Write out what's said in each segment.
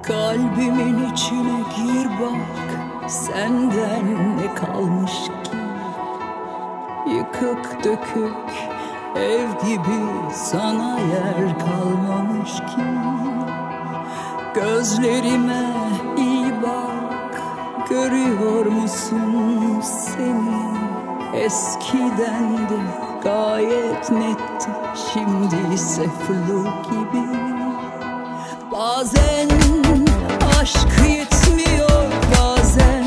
Kalbimin içine gir bak, senden ne kalmış ki? Yıkık dökük ev gibi sana yer kalmamış ki. Gözlerime iyi bak, görüyor musun seni? Eskiden de gayet netti, şimdi ise flu gibi. Bazen aşk yetmiyor, bazen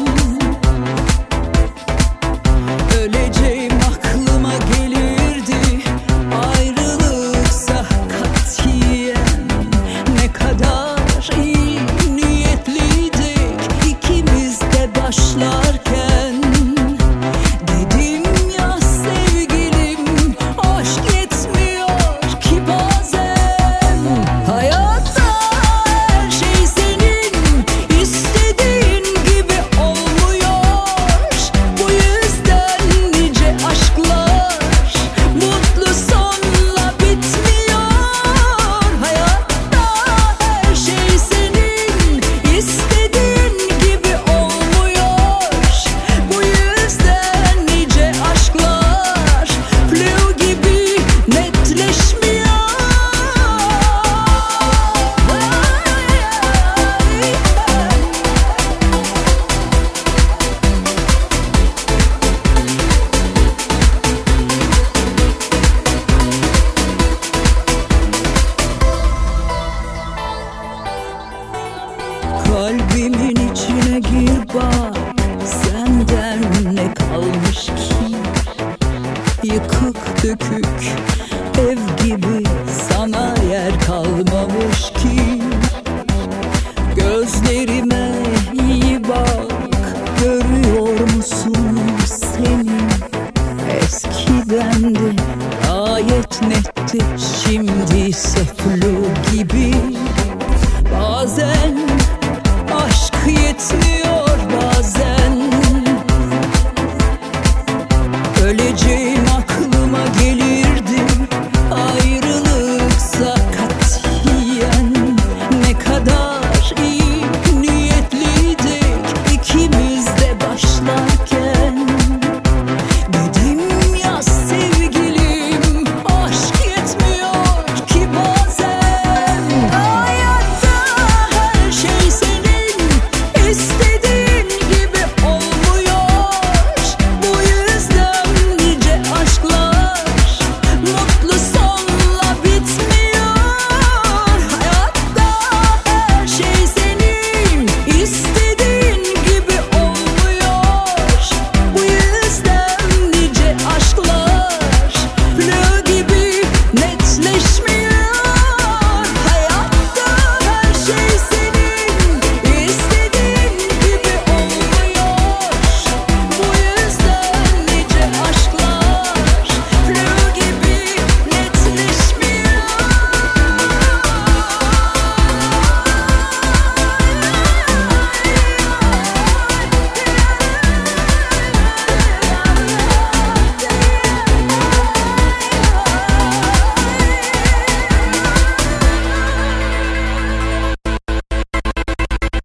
öleceğim aklıma gelirdi. Ayrılıksa katiyen ne kadar iyi niyetliydik ikimiz de başlarken. Dedim ya sevgilim, aşk yetmiyor ki bazen. Hayatta her şey senin istediğin gibi olmuyor. Bu yüzden nice aşklar mutlu sonla bitmiyor. Hayatta her şey senin istediğin gibi olmuyor. Bu yüzden nice aşklar flu gibi netleşmiyor. Kalbimin içine gir bak, senden ne kalmış ki? Yıkık dökük ev gibi sana yer kalmamış ki. Gözlerime iyi bak, görüyor musun seni? Eskiden de gayet netti, şimdi ise flu